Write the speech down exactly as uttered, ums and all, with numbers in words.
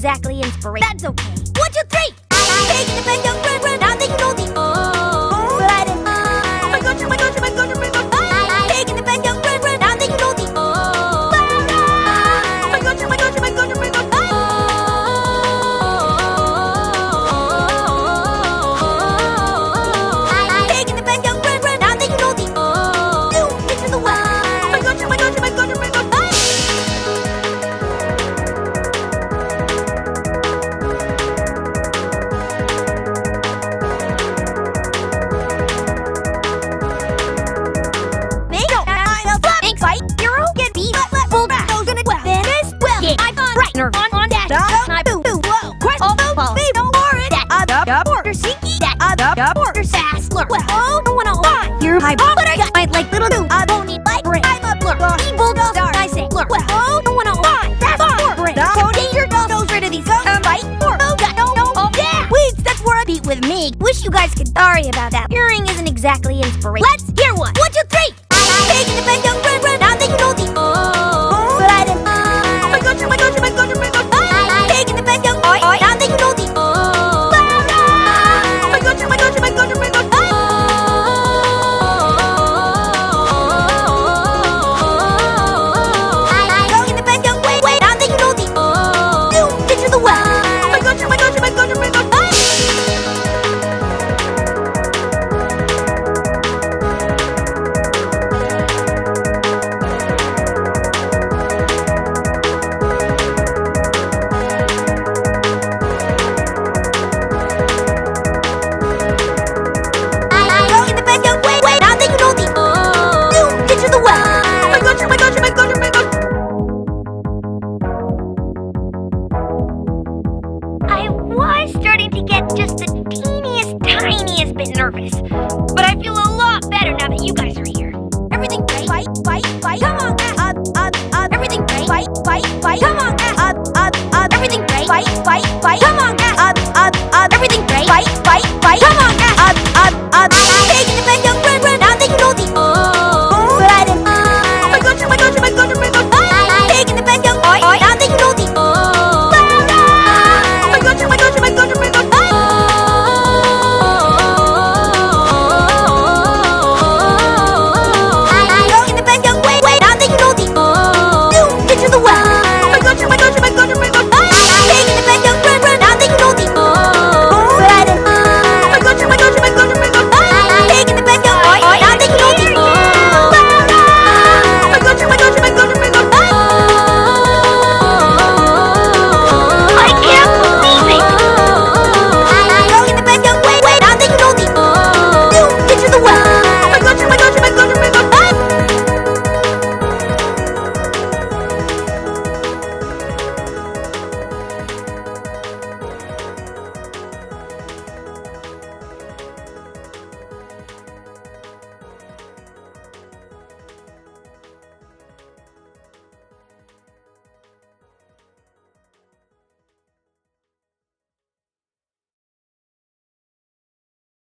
exactly inspiration. That's okay. One, two, three. Taking the bend, run, run. Now that you know the oh, but I didn't. Oh my gosh! Oh my gosh! Oh my gosh! Oh my gosh! Taking the bend, run, run. Now that you know the oh, but I didn't. Oh my gosh! Oh my gosh! Oh my gosh! Oh my gosh! Taking the bend, run, run. Now that you know the oh, new into the west. Oh my gosh! Oh my gosh! Oh my gosh! Oh my gosh! On on that, I boo boo whoa. Quest oh oh baby for it. That up up or sinky. That up up or sassler. Well, oh no one on you're high, but I got my like little boo. I don't need like brain. I'm a blur. Evil dog. I say blur. Well, oh no one on that's far brain. So danger dog goes rid of these. Um, fight or oh got no no oh yeah. Wait, that's where I beat with me. Wish you guys could. Sorry about that. Hearing isn't exactly inspiration. Let's hear one. One two three. Taking the bend, run run. Now that you know the oh, but I didn't. Oh my gosh! Oh my gosh! Oh my gosh! Oh my gosh! Taking the bend, oi, oi. Now that you know the oh, but I didn't. Oh my gosh! Oh my gosh! Oh my gosh! Oh my gosh! Taking the bend, wait, wait. Now that you know the oh, new into the west. Oh my gosh! Oh my gosh! Oh my gosh! Oh my gosh! Just the teeniest, tiniest bit nervous. But I feel a lot better now that you guys are here. Everything great, fight, fight, fight. Come on, up, up, up. Everything great, fight, fight, fight. Come on, up, up, up. Everything great, fight, fight, fight. Come on, up, up, up. Everything